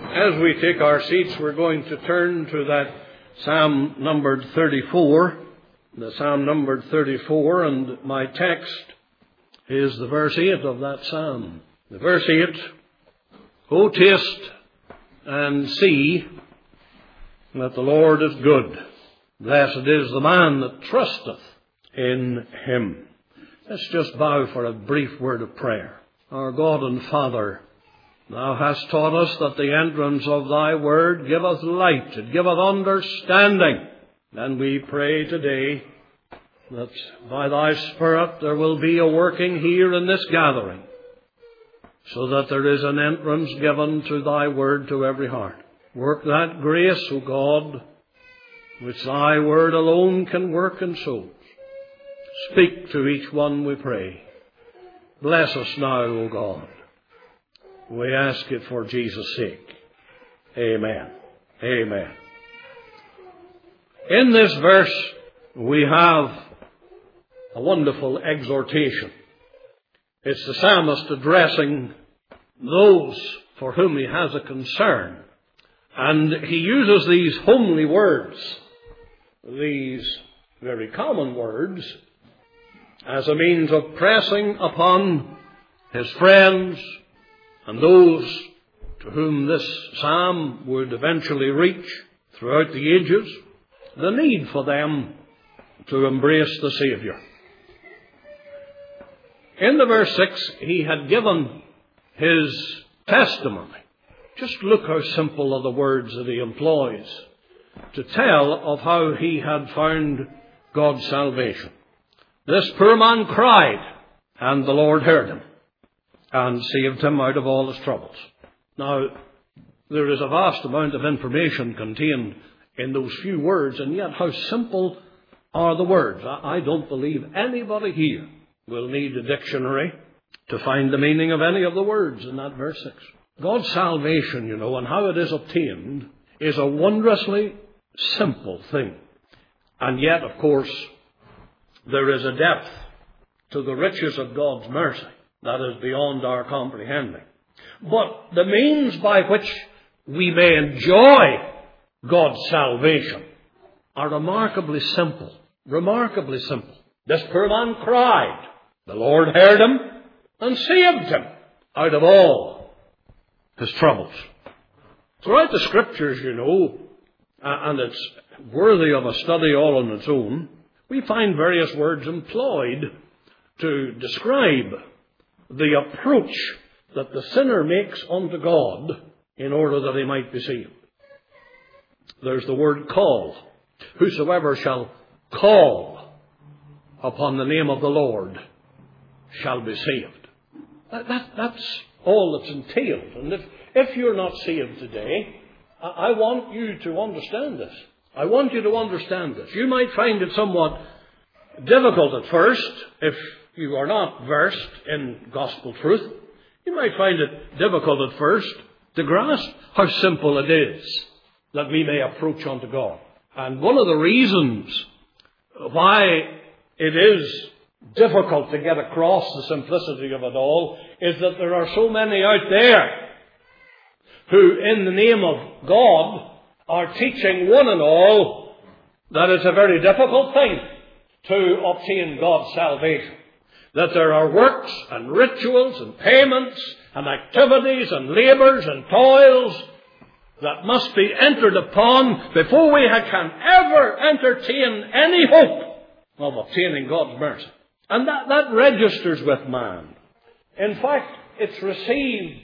As we take our seats, we're going to turn to that Psalm numbered 34. The Psalm numbered 34, and my text is the verse 8 of that Psalm. The verse 8, "O taste and see that the Lord is good. Blessed is the man that trusteth in him." Let's just bow for a brief word of prayer. Our God and Father, Thou hast taught us that the entrance of Thy word giveth light, it giveth understanding. And we pray today that by Thy Spirit there will be a working here in this gathering, so that there is an entrance given to Thy word to every heart. Work that grace, O God, which Thy word alone can work in souls. Speak to each one, we pray. Bless us now, O God. We ask it for Jesus' sake. Amen. Amen. In this verse, we have a wonderful exhortation. It's the psalmist addressing those for whom he has a concern. And he uses these homely words, these very common words, as a means of pressing upon his friends and those to whom this psalm would eventually reach throughout the ages, the need for them to embrace the Saviour. In the verse 6, he had given his testimony. Just look how simple are the words that he employs to tell of how he had found God's salvation. "This poor man cried, and the Lord heard him, and saved him out of all his troubles." Now, there is a vast amount of information contained in those few words, and yet how simple are the words. I don't believe anybody here will need a dictionary to find the meaning of any of the words in that verse 6. God's salvation, and how it is obtained, is a wondrously simple thing. And yet, of course, there is a depth to the riches of God's mercy that is beyond our comprehending. But the means by which we may enjoy God's salvation are remarkably simple. Remarkably simple. This poor man cried. The Lord heard him and saved him out of all his troubles. Throughout the Scriptures, and it's worthy of a study all on its own, we find various words employed to describe the approach that the sinner makes unto God in order that he might be saved. There's the word call. "Whosoever shall call upon the name of the Lord shall be saved." That's all that's entailed. And if you're not saved today, I want you to understand this. I want you to understand this. You might find it somewhat difficult at first if you are not versed in gospel truth. You might find it difficult at first to grasp how simple it is that we may approach unto God. And one of the reasons why it is difficult to get across the simplicity of it all is that there are so many out there who, in the name of God, are teaching one and all that it's a very difficult thing to obtain God's salvation. That there are works and rituals and payments and activities and labours and toils that must be entered upon before we can ever entertain any hope of obtaining God's mercy. And that registers with man. In fact, it's received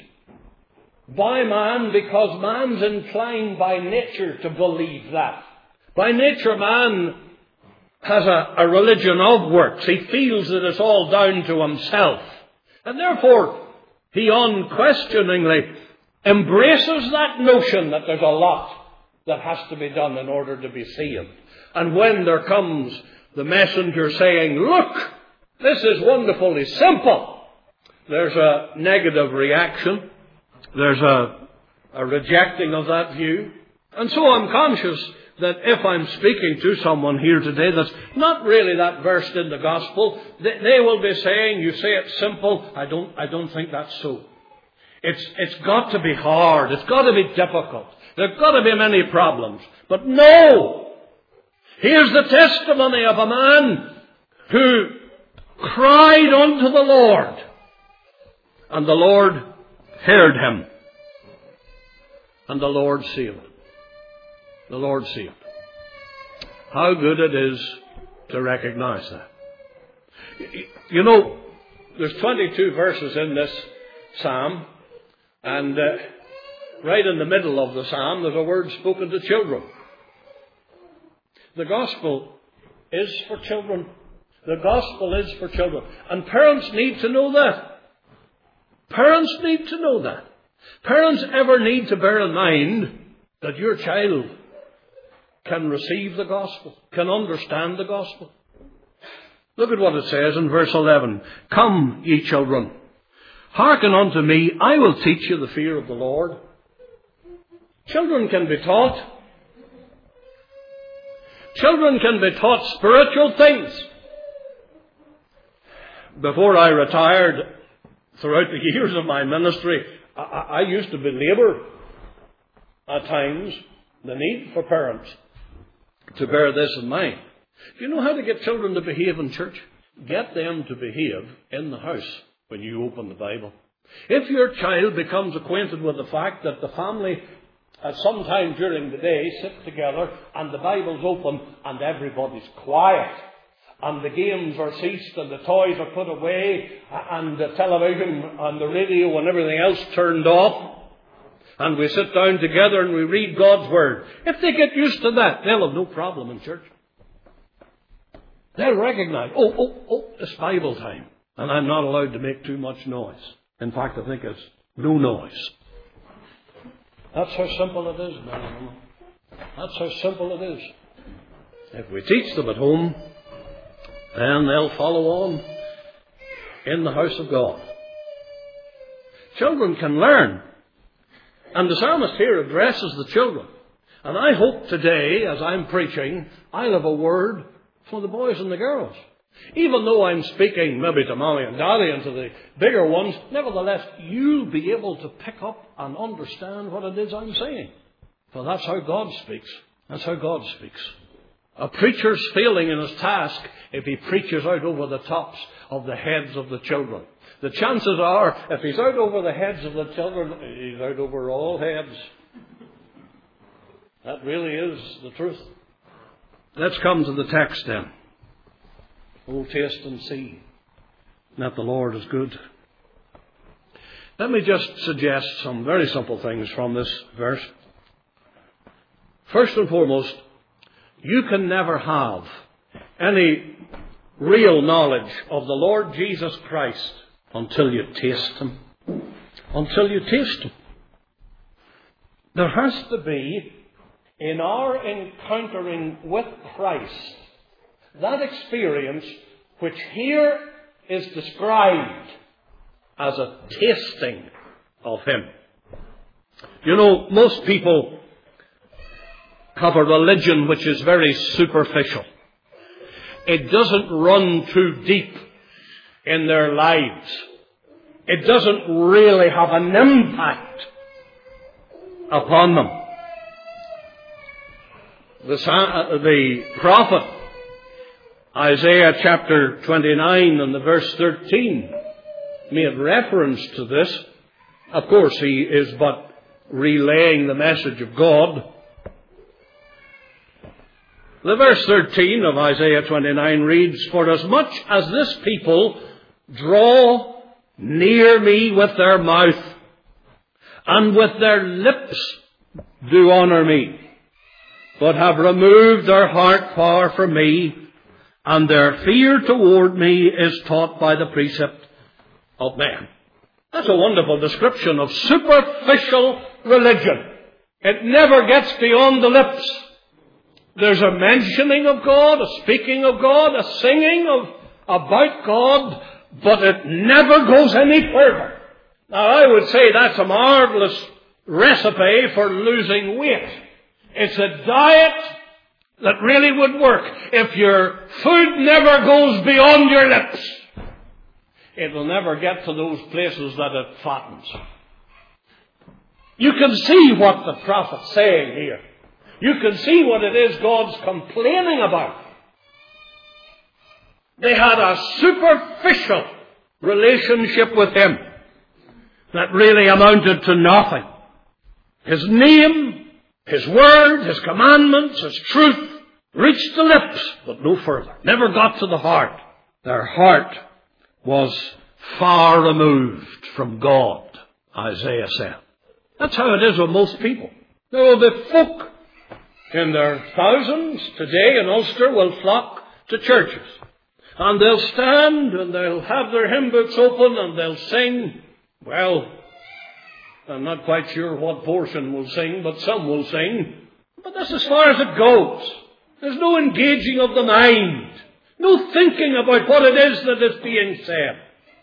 by man because man's inclined by nature to believe that. By nature, man has a religion of works. He feels that it's all down to himself. And therefore, he unquestioningly embraces that notion that there's a lot that has to be done in order to be saved. And when there comes the messenger saying, "Look, this is wonderfully simple," there's a negative reaction. There's a rejecting of that view. And so I'm conscious that if I'm speaking to someone here today that's not really that versed in the gospel, they will be saying, "You say it's simple. I don't think that's so." It's got to be hard. It's got to be difficult. There's got to be many problems. But no! Here's the testimony of a man who cried unto the Lord. And the Lord heard him. And the Lord saved him. The Lord saved him. How good it is to recognize that. You know, there's 22 verses in this psalm, and right in the middle of the psalm there's a word spoken to children. The gospel is for children. The gospel is for children. And parents need to know that. Parents need to know that. Parents ever need to bear in mind that your child can receive the gospel, can understand the gospel. Look at what it says in verse 11. Come, ye children, hearken unto me, I will teach you the fear of the Lord. Children can be taught. Children can be taught spiritual things. Before I retired, throughout the years of my ministry, I used to belabor at times the need for parents to bear this in mind. Do you know how to get children to behave in church? Get them to behave in the house when you open the Bible. If your child becomes acquainted with the fact that the family at some time during the day sit together and the Bible's open and everybody's quiet and the games are ceased and the toys are put away and the television and the radio and everything else turned off, and we sit down together and we read God's Word. If they get used to that, they'll have no problem in church. They'll recognize, it's Bible time, and I'm not allowed to make too much noise. In fact, I think it's no noise. That's how simple it is, man and woman. That's how simple it is. If we teach them at home, then they'll follow on in the house of God. Children can learn. And the psalmist here addresses the children. And I hope today, as I'm preaching, I'll have a word for the boys and the girls. Even though I'm speaking maybe to Mommy and Daddy and to the bigger ones, nevertheless, you'll be able to pick up and understand what it is I'm saying. For that's how God speaks. That's how God speaks. A preacher's failing in his task if he preaches out over the tops of the heads of the children. The chances are, if he's out over the heads of the children, he's out over all heads. That really is the truth. Let's come to the text then. Oh, taste and see that the Lord is good. Let me just suggest some very simple things from this verse. First and foremost, you can never have any real knowledge of the Lord Jesus Christ until you taste Him. Until you taste Him. There has to be, in our encountering with Christ, that experience which here is described as a tasting of Him. You know, most people have a religion which is very superficial. It doesn't run too deep in their lives. It doesn't really have an impact upon them. The prophet Isaiah chapter 29 and the verse 13 made reference to this. Of course, he is but relaying the message of God. The verse 13 of Isaiah 29 reads, For as much as this people draw near me with their mouth, and with their lips do honour me, but have removed their heart far from me, and their fear toward me is taught by the precept of man. That's a wonderful description of superficial religion. It never gets beyond the lips. There's a mentioning of God, a speaking of God, a singing about God, but it never goes any further. Now, I would say that's a marvelous recipe for losing weight. It's a diet that really would work. If your food never goes beyond your lips, it will never get to those places that it fattens. You can see what the prophet's saying here. You can see what it is God's complaining about. They had a superficial relationship with Him that really amounted to nothing. His name, His word, His commandments, His truth reached the lips, but no further. Never got to the heart. Their heart was far removed from God, Isaiah said. That's how it is with most people. There will be folk in their thousands today in Ulster will flock to churches. And they'll stand and they'll have their hymn books open and they'll sing. Well, I'm not quite sure what portion will sing, but some will sing. But that's as far as it goes. There's no engaging of the mind. No thinking about what it is that is being said.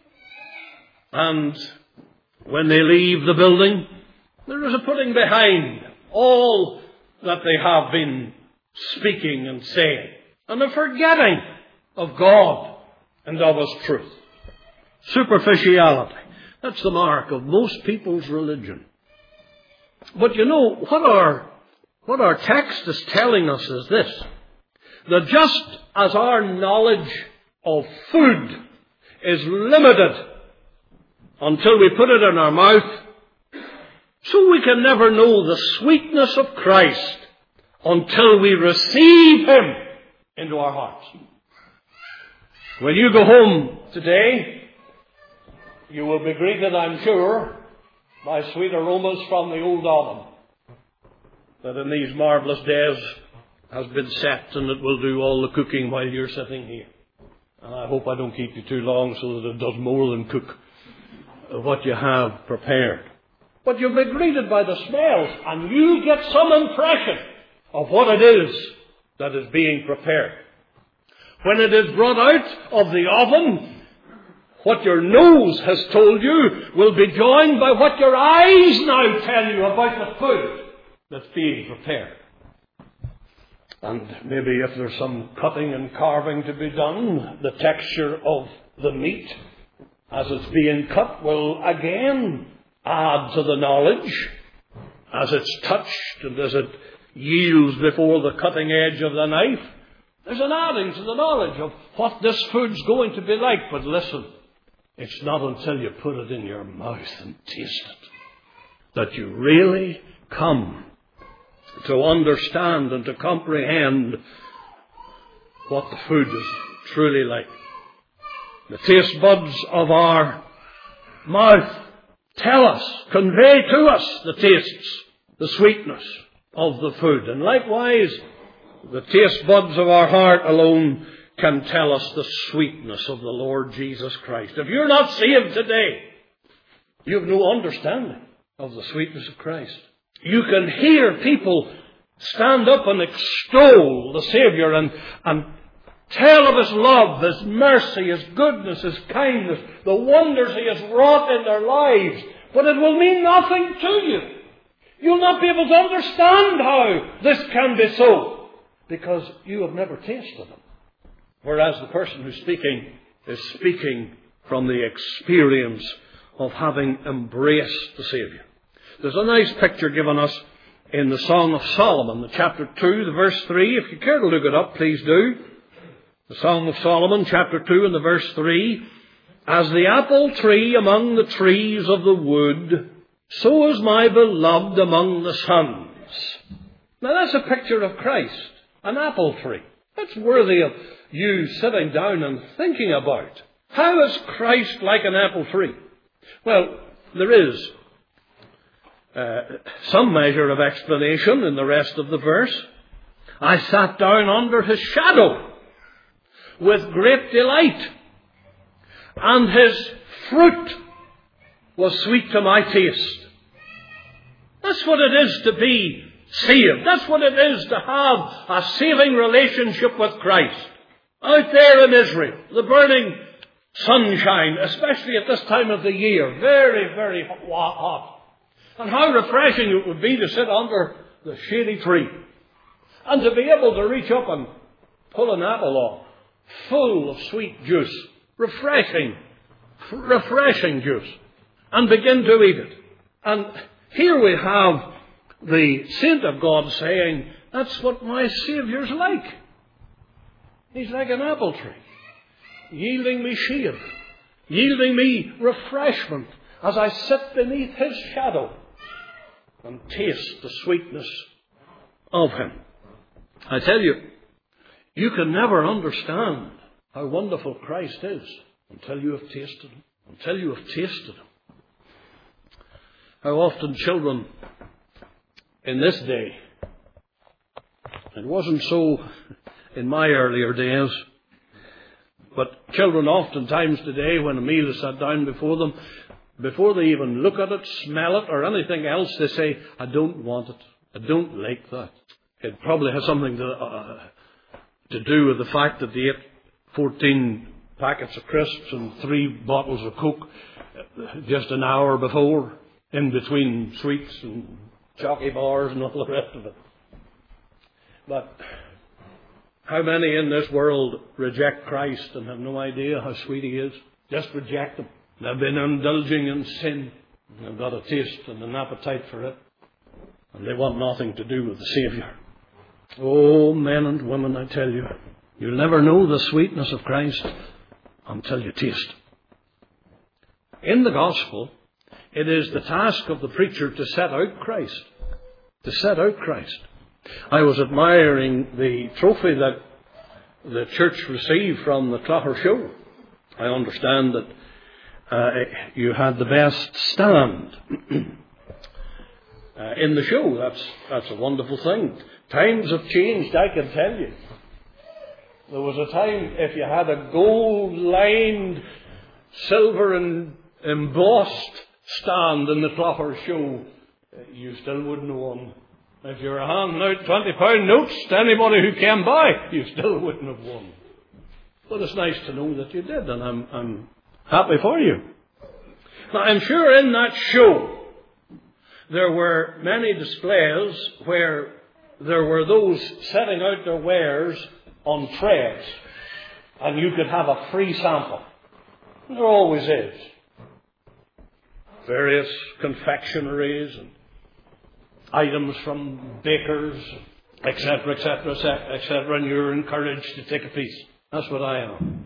And when they leave the building, there is a putting behind all that they have been speaking and saying. And a forgetting of God and of His truth. Superficiality. That's the mark of most people's religion. But you know, what our text is telling us is this. That just as our knowledge of food is limited until we put it in our mouth, so we can never know the sweetness of Christ until we receive Him into our hearts. When you go home today, you will be greeted, I'm sure, by sweet aromas from the old oven that in these marvellous days has been set, and it will do all the cooking while you're sitting here. And I hope I don't keep you too long so that it does more than cook what you have prepared. But you'll be greeted by the smells, and you get some impression of what it is that is being prepared. When it is brought out of the oven, what your nose has told you will be joined by what your eyes now tell you about the food that's being prepared. And maybe if there's some cutting and carving to be done, the texture of the meat as it's being cut will again add to the knowledge as it's touched and as it yields before the cutting edge of the knife. There's an adding to the knowledge of what this food's going to be like. But listen, it's not until you put it in your mouth and taste it that you really come to understand and to comprehend what the food is truly like. The taste buds of our mouth tell us, convey to us the tastes, the sweetness of the food. And likewise, the taste buds of our heart alone can tell us the sweetness of the Lord Jesus Christ. If you're not saved today, you have no understanding of the sweetness of Christ. You can hear people stand up and extol the Saviour and tell of His love, His mercy, His goodness, His kindness, the wonders He has wrought in their lives. But it will mean nothing to you. You'll not be able to understand how this can be so, because you have never tasted Him. Whereas the person who's speaking is speaking from the experience of having embraced the Saviour. There's a nice picture given us in the Song of Solomon, the chapter 2, the verse 3. If you care to look it up, please do. The Song of Solomon, chapter 2 and the verse 3. As the apple tree among the trees of the wood, so is my beloved among the sons. Now that's a picture of Christ, an apple tree. That's worthy of you sitting down and thinking about. How is Christ like an apple tree? Well, there is some measure of explanation in the rest of the verse. I sat down under His shadow with great delight, and His fruit was sweet to my taste. That's what it is to be saved. That's what it is to have a saving relationship with Christ. Out there in Israel, the burning sunshine, especially at this time of the year, very, very hot. And how refreshing it would be to sit under the shady tree and to be able to reach up and pull an apple off, full of sweet juice, refreshing juice, and begin to eat it. And Here we have the saint of God saying, that's what my Saviour's like. He's like an apple tree, yielding me shade, yielding me refreshment as I sit beneath His shadow and taste the sweetness of Him. I tell you, you can never understand how wonderful Christ is until you have tasted Him. Until you have tasted Him. How often children in this day, it wasn't so in my earlier days, but children oftentimes today, when a meal is set down before them, before they even look at it, smell it, or anything else, they say, I don't want it. I don't like that. It probably has something to do with the fact that they ate 14 packets of crisps and 3 bottles of Coke just an hour before, in between sweets and jockey bars and all the rest of it. But how many in this world reject Christ and have no idea how sweet He is? Just reject Him. They've been indulging in sin. They've got a taste and an appetite for it. And they want nothing to do with the Saviour. Oh, men and women, I tell you, you'll never know the sweetness of Christ until you taste. In the gospel, it is the task of the preacher to set out Christ. To set out Christ. I was admiring the trophy that the church received from the Clogher Show. I understand that you had the best stand in the show. That's a wonderful thing. Times have changed, I can tell you. There was a time if you had a gold-lined, silver and embossed stand in the Clogher Show, you still wouldn't have won. If you were handing out £20 notes to anybody who came by, you still wouldn't have won. But it's nice to know that you did, and I'm happy for you. Now, I'm sure in that show there were many displays where there were those setting out their wares on trays, and you could have a free sample. There always is. Various confectionaries and items from bakers, etc., etc., etc., and you're encouraged to take a piece. That's what I am.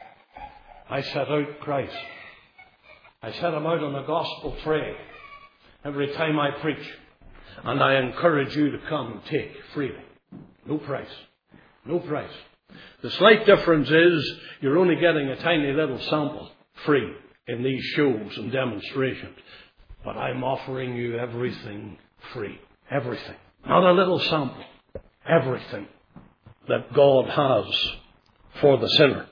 I set out Christ. I set Him out on a gospel tray every time I preach. And I encourage you to come and take freely. No price. No price. The slight difference is you're only getting a tiny little sample free in these shows and demonstrations. But I'm offering you everything free. Everything. Not a little sample. Everything that God has for the sinner.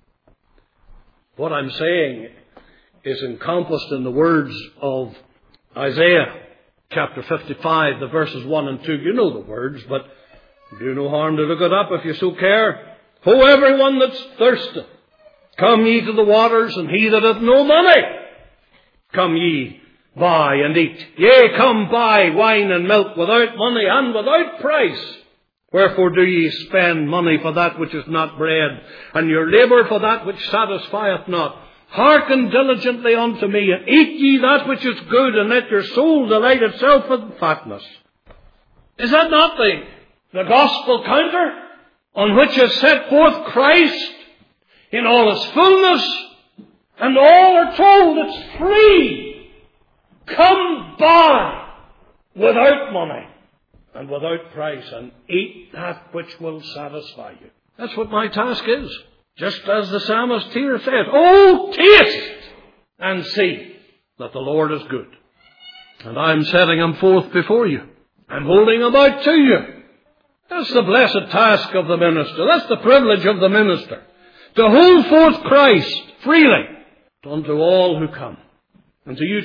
What I'm saying is encompassed in the words of Isaiah chapter 55, the verses 1 and 2. You know the words, but do no harm to look it up if you so care. Ho, everyone that's thirsty, come ye to the waters, and he that hath no money, come ye, buy and eat. Yea, come buy wine and milk without money and without price. Wherefore do ye spend money for that which is not bread, and your labour for that which satisfieth not? Hearken diligently unto me, and eat ye that which is good, and let your soul delight itself in fatness. Is that not the gospel counter on which is set forth Christ in all His fullness? And all are told it's free. Come buy without money and without price, and eat that which will satisfy you. That's what my task is. Just as the psalmist here said, oh, taste and see that the Lord is good. And I'm setting Him forth before you. I'm holding Him out to you. That's the blessed task of the minister. That's the privilege of the minister. To hold forth Christ freely unto all who come. And to you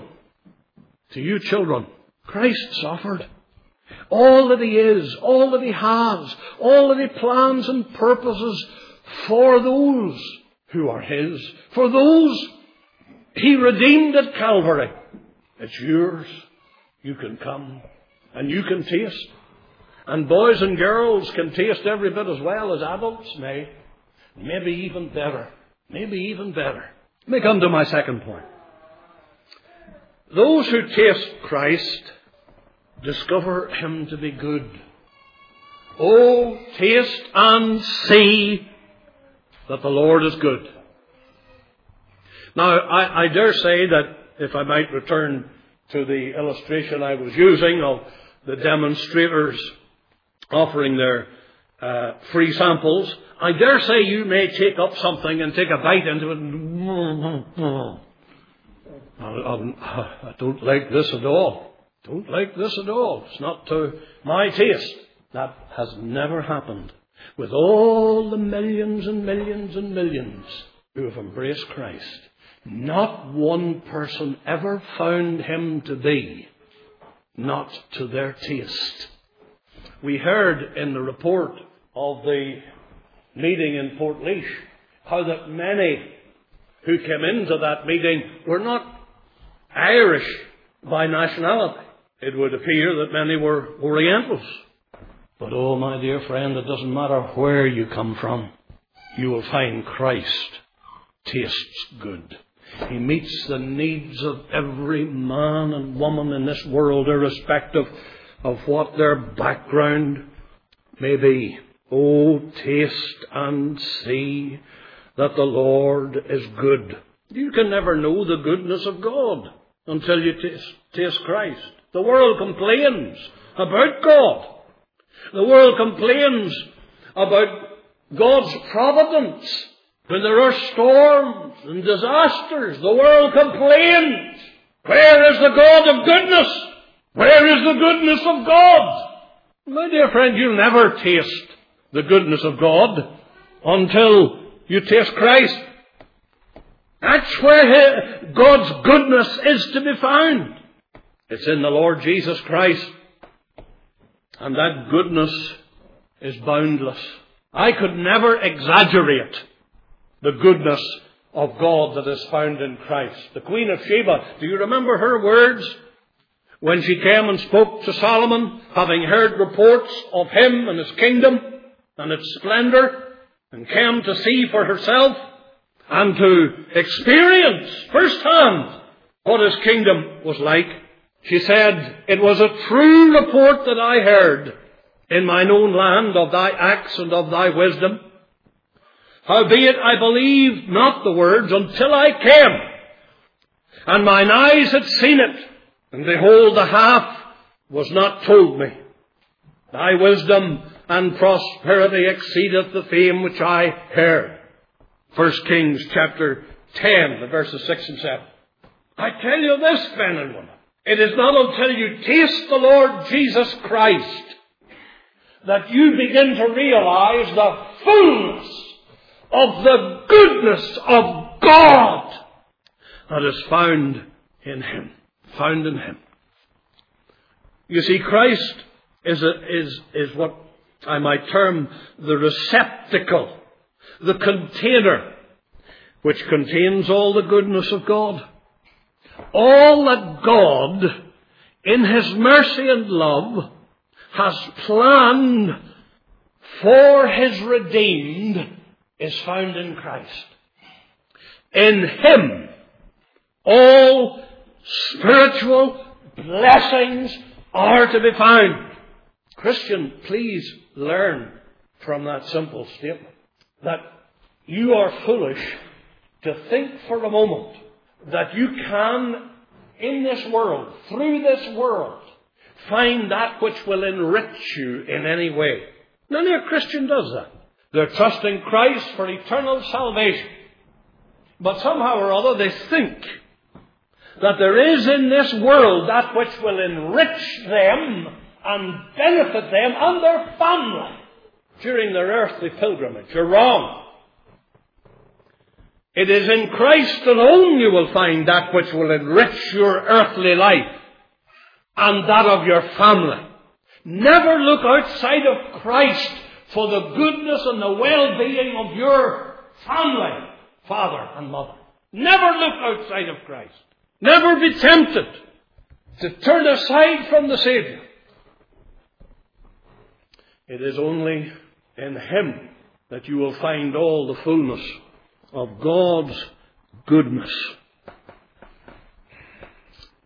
children, Christ suffered. All that He is, all that He has, all that He plans and purposes for those who are His, for those He redeemed at Calvary. It's yours. You can come and you can taste. And boys and girls can taste every bit as well as adults may. Maybe even better. Maybe even better. Let me come to my second point. Those who taste Christ discover him to be good. Oh, taste and see that the Lord is good. Now, I dare say that, if I might return to the illustration I was using of the demonstrators offering their free samples, I dare say you may take up something and take a bite into it. I don't like this at all. Don't like this at all. It's not to my taste. That has never happened with all the millions and millions and millions who have embraced Christ. Not one person ever found him to be not to their taste. We heard in the report of the meeting in Portlaoise how that many who came into that meeting were not Irish by nationality. It would appear that many were Orientals. But oh, my dear friend, it doesn't matter where you come from. You will find Christ tastes good. He meets the needs of every man and woman in this world, irrespective of what their background may be. Oh, taste and see that the Lord is good. You can never know the goodness of God until you taste Christ. The world complains about God. The world complains about God's providence. When there are storms and disasters, the world complains. Where is the God of goodness? Where is the goodness of God? My dear friend, you'll never taste the goodness of God until you taste Christ. That's where God's goodness is to be found. It's in the Lord Jesus Christ. And that goodness is boundless. I could never exaggerate the goodness of God that is found in Christ. The Queen of Sheba, do you remember her words? When she came and spoke to Solomon, having heard reports of him and his kingdom and its splendor, and came to see for herself and to experience firsthand what his kingdom was like. She said, "It was a true report that I heard in mine own land of thy acts and of thy wisdom. Howbeit I believed not the words until I came, and mine eyes had seen it, and behold, the half was not told me. Thy wisdom and prosperity exceedeth the fame which I heard." 1 Kings chapter 10, the verses 6 and 7. I tell you this, men and women, it is not until you taste the Lord Jesus Christ that you begin to realize the fullness of the goodness of God that is found in him. Found in him. You see, Christ is what I might term the receptacle, the container, which contains all the goodness of God. All that God, in his mercy and love, has planned for his redeemed is found in Christ. In him, all spiritual blessings are to be found. Christian, please learn from that simple statement that you are foolish to think for a moment that you can, in this world, through this world, find that which will enrich you in any way. None of a Christian does that. They're trusting Christ for eternal salvation. But somehow or other they think that there is in this world that which will enrich them and benefit them and their family during their earthly pilgrimage. You're wrong. It is in Christ alone you will find that which will enrich your earthly life and that of your family. Never look outside of Christ for the goodness and the well-being of your family, father and mother. Never look outside of Christ. Never be tempted to turn aside from the Savior. It is only in him that you will find all the fullness of God's goodness.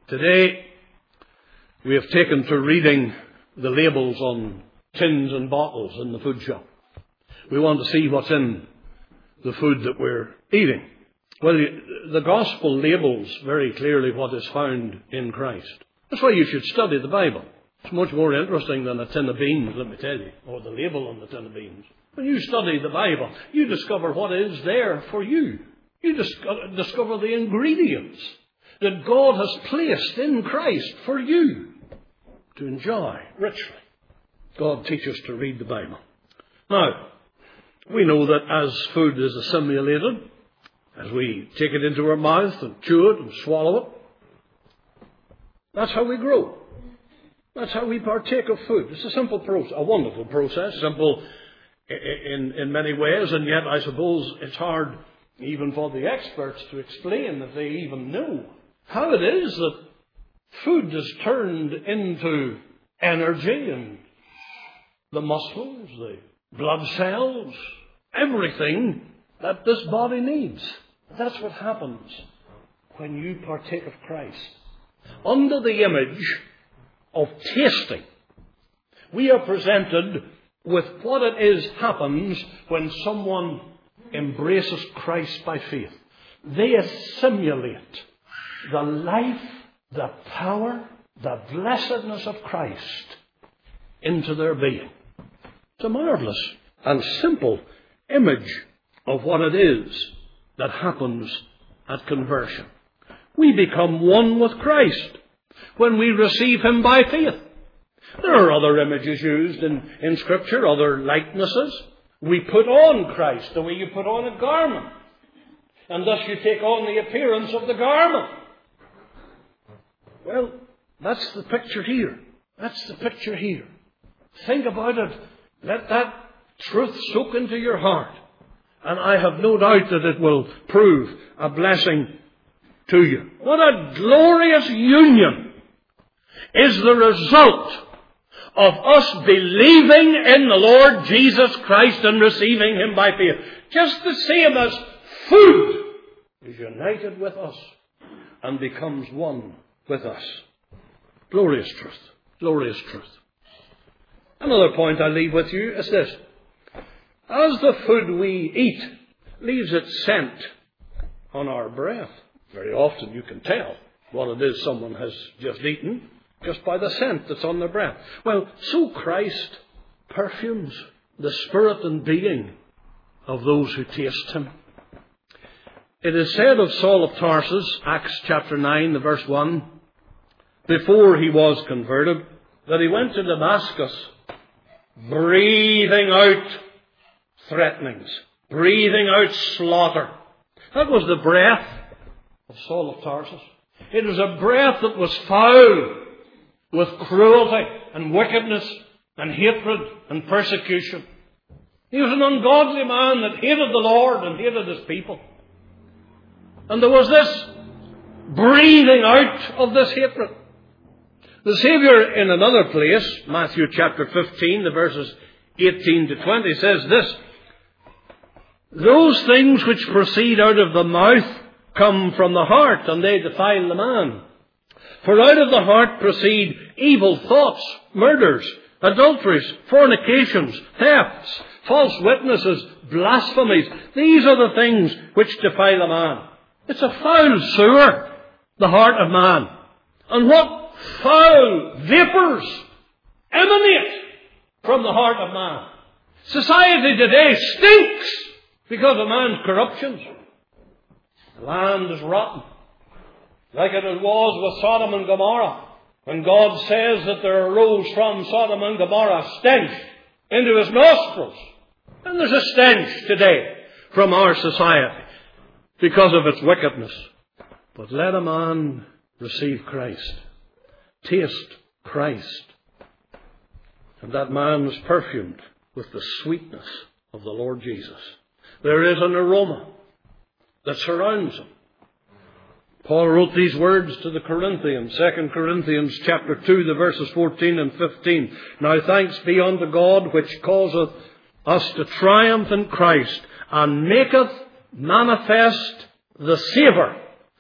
Today, we have taken to reading the labels on tins and bottles in the food shop. We want to see what's in the food that we're eating. Well, the gospel labels very clearly what is found in Christ. That's why you should study the Bible. It's much more interesting than a tin of beans, let me tell you, or the label on the tin of beans. When you study the Bible, you discover what is there for you. You discover the ingredients that God has placed in Christ for you to enjoy richly. God teaches us to read the Bible. Now, we know that as food is assimilated, as we take it into our mouth and chew it and swallow it, that's how we grow. That's how we partake of food. It's a simple process, a wonderful process, simple in many ways, and yet I suppose it's hard even for the experts to explain, if they even know, how it is that food is turned into energy and the muscles, the blood cells, everything that this body needs. That's what happens when you partake of Christ. Under the image of tasting, we are presented with what it is happens when someone embraces Christ by faith. They assimilate the life, the power, the blessedness of Christ into their being. It's a marvelous and simple image of what it is that happens at conversion. We become one with Christ when we receive Him by faith. There are other images used in Scripture, other likenesses. We put on Christ the way you put on a garment. And thus you take on the appearance of the garment. Well, that's the picture here. That's the picture here. Think about it. Let that truth soak into your heart. And I have no doubt that it will prove a blessing to you. What a glorious union is the result of us believing in the Lord Jesus Christ and receiving Him by faith. Just the same as food is united with us and becomes one with us. Glorious truth. Glorious truth. Another point I leave with you is this. As the food we eat leaves its scent on our breath, very often you can tell what it is someone has just eaten just by the scent that's on their breath. Well, so Christ perfumes the spirit and being of those who taste Him. It is said of Saul of Tarsus, Acts chapter 9, the verse 1, before he was converted, that he went to Damascus breathing out threatenings, breathing out slaughter. That was the breath of Saul of Tarsus. It was a breath that was foul with cruelty and wickedness and hatred and persecution. He was an ungodly man that hated the Lord and hated His people. And there was this breathing out of this hatred. The Saviour in another place, Matthew chapter 15, the verses 18 to 20, says this, those things which proceed out of the mouth come from the heart, and they defile the man. For out of the heart proceed evil thoughts, murders, adulteries, fornications, thefts, false witnesses, blasphemies. These are the things which defile a man. It's a foul sewer, the heart of man. And what foul vapours emanate from the heart of man. Society today stinks because of man's corruptions. The land is rotten, like it was with Sodom and Gomorrah. When God says that there arose from Sodom and Gomorrah a stench into His nostrils. And there's a stench today from our society because of its wickedness. But let a man receive Christ. Taste Christ. And that man was perfumed with the sweetness of the Lord Jesus. There is an aroma that surrounds Him. Paul wrote these words to the Corinthians, 2 Corinthians chapter 2, the verses 14 and 15. Now thanks be unto God, which causeth us to triumph in Christ, and maketh manifest the savour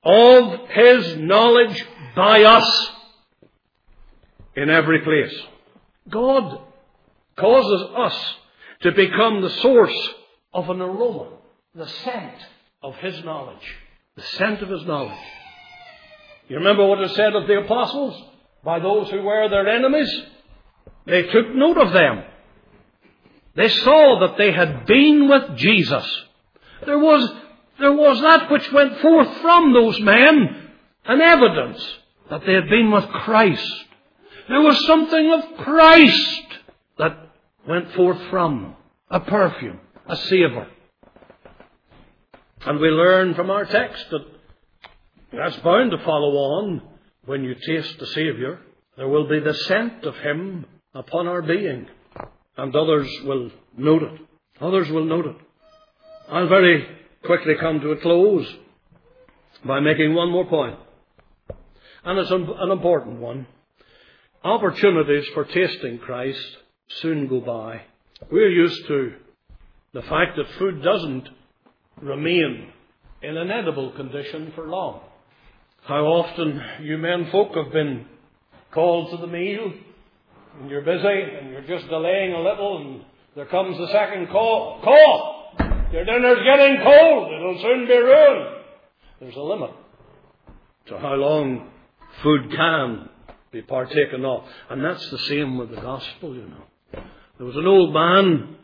of His knowledge by us in every place. God causes us to become the source of an aroma, the scent of His knowledge. The scent of His knowledge. You remember what is said of the apostles? By those who were their enemies, they took note of them. They saw that they had been with Jesus. There was that which went forth from those men, an evidence that they had been with Christ. There was something of Christ that went forth from them, a perfume, a savour. And we learn from our text that that's bound to follow on when you taste the Saviour. There will be the scent of Him upon our being. And others will note it. Others will note it. I'll very quickly come to a close by making one more point. And it's an important one. Opportunities for tasting Christ soon go by. We're used to the fact that food doesn't remain in an edible condition for long. How often you men folk have been called to the meal, and you're busy, and you're just delaying a little, and there comes the second call. Call! Your dinner's getting cold. It'll soon be ruined. There's a limit to how long food can be partaken of. And that's the same with the gospel, you know. There was an old man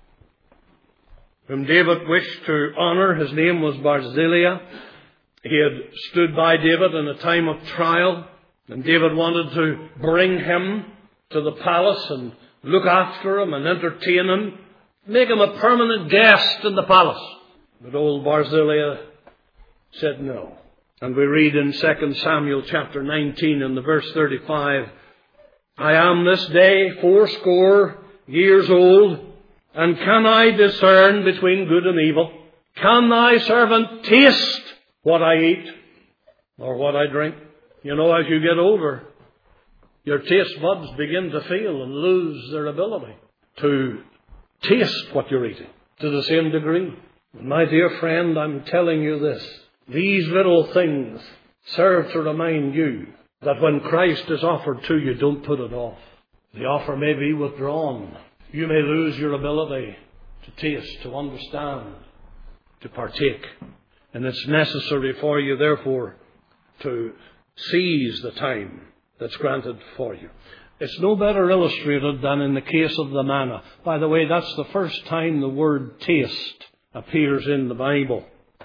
whom David wished to honour. His name was Barzillai. He had stood by David in a time of trial, and David wanted to bring him to the palace and look after him and entertain him, make him a permanent guest in the palace. But old Barzillai said no. And we read in 2 Samuel chapter 19 in the verse 35, I am this day 80 years old, and can I discern between good and evil? Can thy servant taste what I eat or what I drink? You know, as you get older, your taste buds begin to fail and lose their ability to taste what you're eating to the same degree. My dear friend, I'm telling you this. These little things serve to remind you that when Christ is offered to you, don't put it off. The offer may be withdrawn. You may lose your ability to taste, to understand, to partake. And it's necessary for you, therefore, to seize the time that's granted for you. It's no better illustrated than in the case of the manna. By the way, that's the first time the word taste appears in the Bible,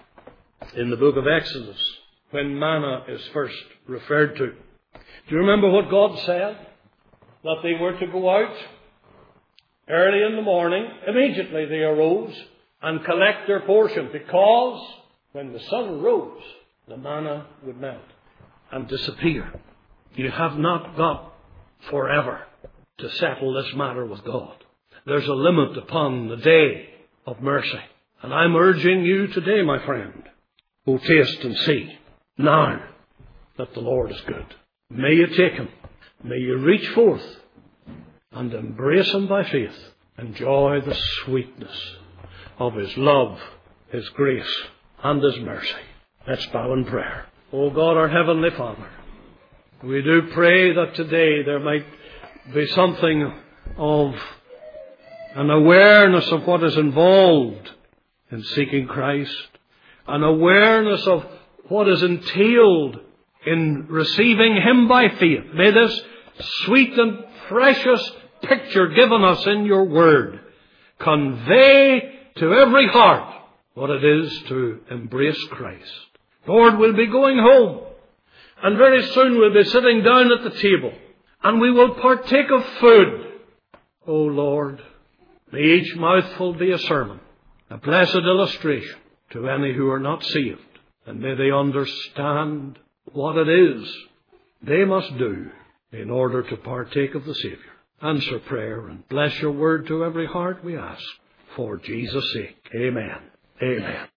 in the book of Exodus, when manna is first referred to. Do you remember what God said? That they were to go out early in the morning. Immediately they arose and collect their portion, because when the sun rose, the manna would melt and disappear. You have not got forever to settle this matter with God. There's a limit upon the day of mercy. And I'm urging you today, my friend, go taste and see now that the Lord is good. May you take Him. May you reach forth and embrace Him by faith. Enjoy the sweetness of His love, His grace, and His mercy. Let's bow in prayer. O God, our Heavenly Father, we do pray that today there might be something of an awareness of what is involved in seeking Christ, an awareness of what is entailed in receiving Him by faith. May this sweet and precious picture given us in your word convey to every heart what it is to embrace Christ. Lord, we'll be going home, and very soon we'll be sitting down at the table, and we will partake of food. O Lord, may each mouthful be a sermon, a blessed illustration to any who are not saved, and may they understand what it is they must do in order to partake of the Saviour. Answer prayer and bless your word to every heart, we ask, for Jesus' sake. Amen. Amen.